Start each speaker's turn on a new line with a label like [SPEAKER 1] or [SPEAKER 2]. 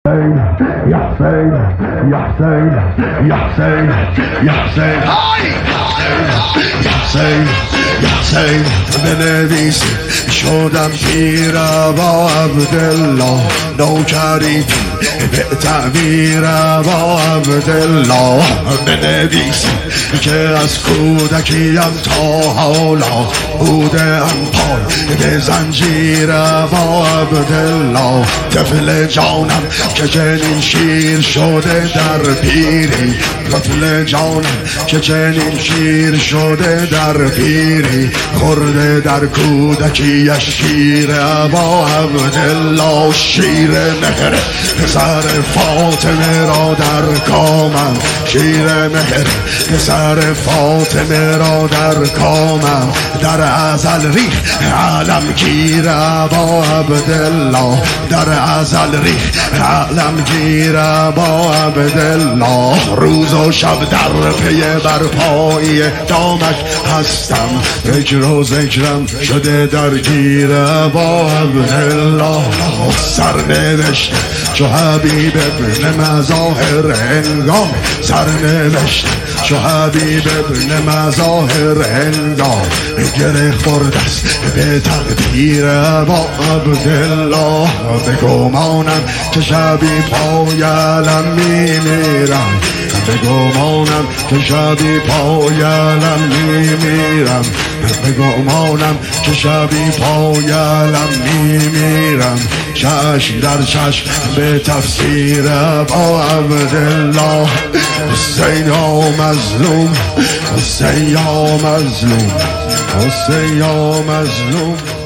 [SPEAKER 1] يا حسين يا حسين يا حسين يا حسين يا حسين يا حسين بنویسی شدم پیر با عبدالله نوکری به تعبیر با عبدالله بنویسی که از کودکیم تا حالا بودم پای به زنجیر با عبدالله طفل جانم که چنین شیر شده در پیری طفل جانم که چنین شیر شده در پیری خورده در کودکیش شیر با عبدالله شیر مهر پسر فاطمه را در کامم شیر مهر پسر فاطمه را در کامم در ازل ریخ عالمگیر با عبدالله در ازل ریخ عالمگیر با عبدالله روز و شب در پی برپایی دامش هستم فکر و ذکرم شده درگیر با عبدالله سرنوشت چو حبیب ابن مظاهر هنگام سرنوشت چو حبیب ابن مظاهر هنگام گره خورده است به تقدیر با عبدالله به گمانم که شبی پای علم میمیرم به گمانم که شبی پای علم میمیرم به گمانم که شبی پای علم میمیرم چشم در چشم به تفسیر با عبدالله حسین یا مظلوم حسین یا مظلوم حسین یا مظلوم